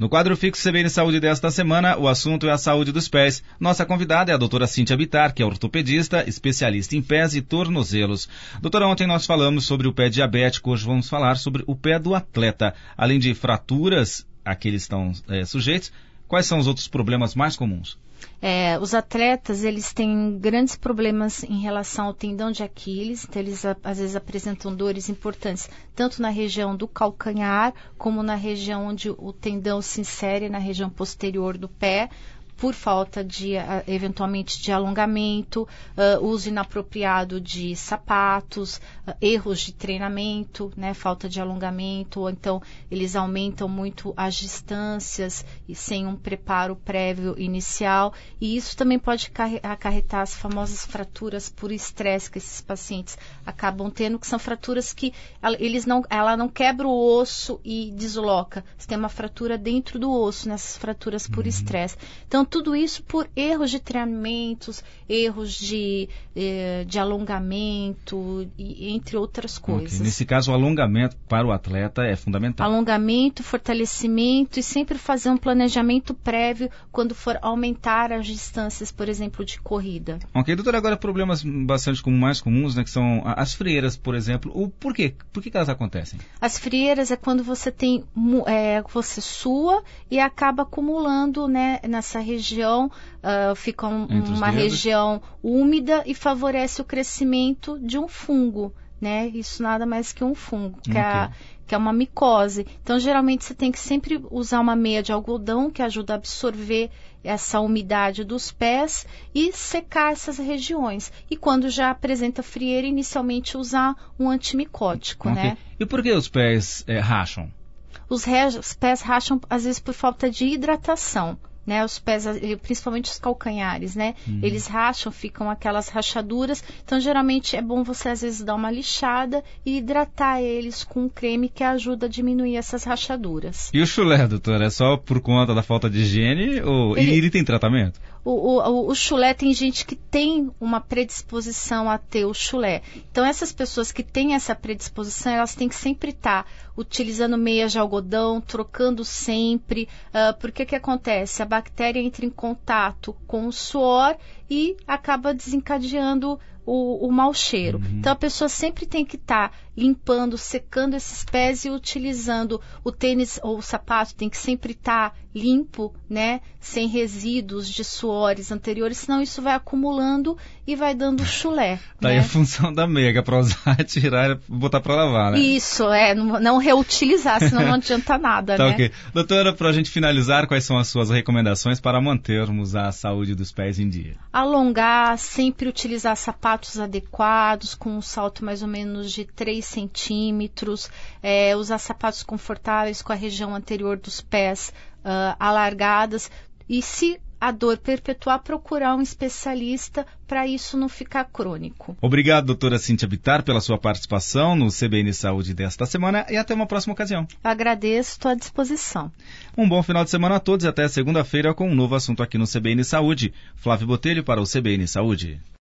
No quadro fixo CBN Saúde desta semana, o assunto é a saúde dos pés. Nossa convidada é a doutora Cíntia Bittar, que é ortopedista, especialista em pés e tornozelos. Doutora, ontem nós falamos sobre o pé diabético, hoje vamos falar sobre o pé do atleta. Além de fraturas a que eles estão sujeitos, quais são os outros problemas mais comuns? Os atletas, eles têm grandes problemas em relação ao tendão de Aquiles, então eles às vezes apresentam dores importantes, tanto na região do calcanhar, como na região onde o tendão se insere, na região posterior do pé, por falta de, eventualmente, de alongamento, uso inapropriado de sapatos, erros de treinamento, né, falta de alongamento, ou então eles aumentam muito as distâncias e sem um preparo prévio inicial, e isso também pode acarretar as famosas fraturas por estresse que esses pacientes acabam tendo, que são fraturas que ela não quebra o osso e desloca, você tem uma fratura dentro do osso, nessas fraturas por estresse. Então, tudo isso por erros de treinamentos, erros de alongamento, entre outras coisas. Okay. Nesse caso, o alongamento para o atleta é fundamental. Alongamento, fortalecimento e sempre fazer um planejamento prévio quando for aumentar as distâncias, por exemplo, de corrida. Ok, doutora, agora problemas bastante mais comuns, né, que são as frieiras, por exemplo. Por quê? Por que elas acontecem? As frieiras é quando você tem, você sua e acaba acumulando, né, nessa região, fica uma região úmida e favorece o crescimento de um fungo, né? Isso nada mais que um fungo, que é uma micose. Então, geralmente, você tem que sempre usar uma meia de algodão que ajuda a absorver essa umidade dos pés e secar essas regiões. E quando já apresenta frieira, inicialmente usar um antimicótico, né? E por que os pés racham? Os pés racham, às vezes, por falta de hidratação. Né, os pés, principalmente os calcanhares, né? Eles racham, ficam aquelas rachaduras. Então, geralmente, é bom você, às vezes, dar uma lixada e hidratar eles com um creme que ajuda a diminuir essas rachaduras. E o chulé, doutora? É só por conta da falta de higiene? Ele tem tratamento? O chulé, tem gente que tem uma predisposição a ter o chulé. Então, essas pessoas que têm essa predisposição, elas têm que sempre estar utilizando meias de algodão, trocando sempre, porque o que acontece? A bactéria entra em contato com o suor e acaba desencadeando o mau cheiro. Então, a pessoa sempre tem que estar limpando, secando esses pés e utilizando o tênis ou o sapato, tem que sempre estar limpo, né? Sem resíduos de suores anteriores, senão isso vai acumulando e vai dando chulé. Tá, né? Aí a função da meia, que é para usar, tirar e botar para lavar, né? Isso, não reutilizar, senão não adianta nada, tá, né? Ok. Doutora, para a gente finalizar, quais são as suas recomendações para mantermos a saúde dos pés em dia? Alongar, sempre utilizar sapatos adequados, com um salto mais ou menos de 3 centímetros, usar sapatos confortáveis com a região anterior dos pés alargadas, e se a dor perpetuar, procurar um especialista para isso não ficar crônico. Obrigado, doutora Cíntia Bittar, pela sua participação no CBN Saúde desta semana e até uma próxima ocasião. Eu agradeço, estou à disposição. Um bom final de semana a todos e até segunda-feira com um novo assunto aqui no CBN Saúde. Flávio Botelho para o CBN Saúde.